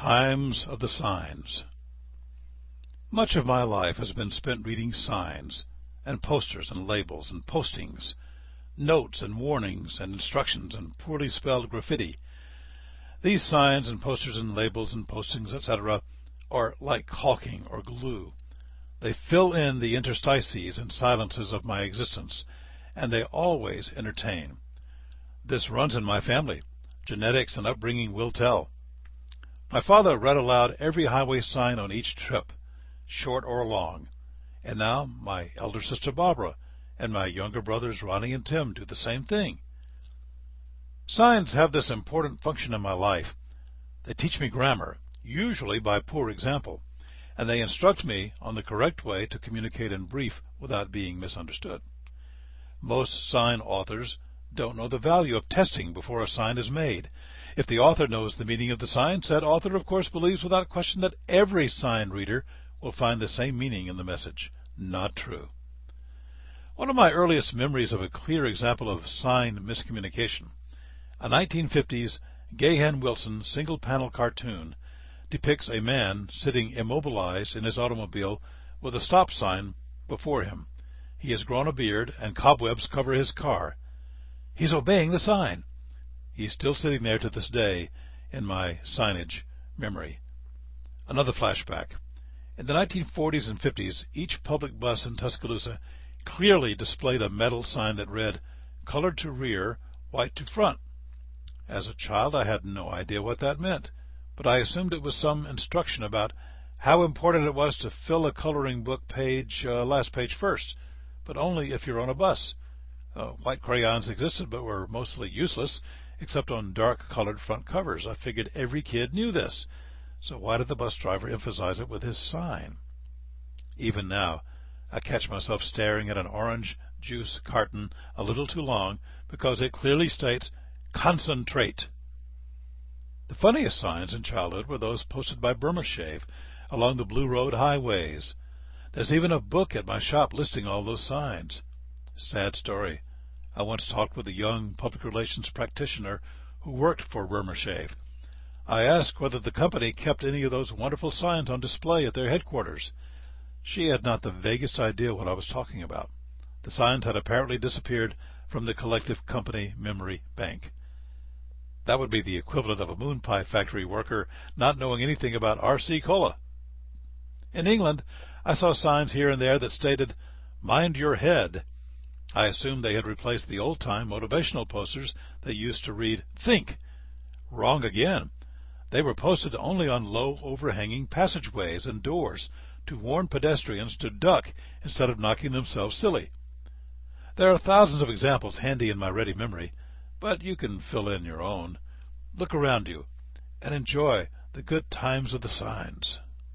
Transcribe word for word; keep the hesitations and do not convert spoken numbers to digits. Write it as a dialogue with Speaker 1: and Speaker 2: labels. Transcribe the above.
Speaker 1: Times of the Signs. Much of my life has been spent reading signs, and posters and labels and postings, notes and warnings and instructions and poorly spelled graffiti. These signs and posters and labels and postings, et cetera, are like caulking or glue. They fill in the interstices and silences of my existence, and they always entertain. This runs in my family. Genetics and upbringing will tell. My father read aloud every highway sign on each trip, short or long, and now my elder sister Barbara and my younger brothers Ronnie and Tim do the same thing. Signs have this important function in my life. They teach me grammar, usually by poor example, and they instruct me on the correct way to communicate in brief without being misunderstood. Most sign authors don't know the value of testing before a sign is made. If the author knows the meaning of the sign, said author, of course, believes without question that every sign reader will find the same meaning in the message. Not true. One of my earliest memories of a clear example of sign miscommunication, a nineteen fifties Gahan Wilson single-panel cartoon, depicts a man sitting immobilized in his automobile with a stop sign before him. He has grown a beard, and cobwebs cover his car. He's obeying the sign. He's still sitting there to this day in my signage memory. Another flashback. In the nineteen forties and fifties, each public bus in Tuscaloosa clearly displayed a metal sign that read, "Colored to rear, white to front." As a child, I had no idea what that meant, but I assumed it was some instruction about how important it was to fill a coloring book page uh, last page first, but only if you're on a bus. Uh, white crayons existed, but were mostly useless, except on dark-colored front covers. I figured every kid knew this, so why did the bus driver emphasize it with his sign? Even now, I catch myself staring at an orange juice carton a little too long because it clearly states, "Concentrate." The funniest signs in childhood were those posted by Burma Shave along the Blue Road highways. There's even a book at my shop listing all those signs. Sad story. I once talked with a young public relations practitioner who worked for Burma Shave. I asked whether the company kept any of those wonderful signs on display at their headquarters. She had not the vaguest idea what I was talking about. The signs had apparently disappeared from the collective company memory bank. That would be the equivalent of a moon pie factory worker not knowing anything about R C Cola. In England, I saw signs here and there that stated, "Mind your head." I assumed they had replaced the old-time motivational posters that used to read, "Think." Wrong again. They were posted only on low, overhanging passageways and doors to warn pedestrians to duck instead of knocking themselves silly. There are thousands of examples handy in my ready memory, but you can fill in your own. Look around you and enjoy the good times of the signs.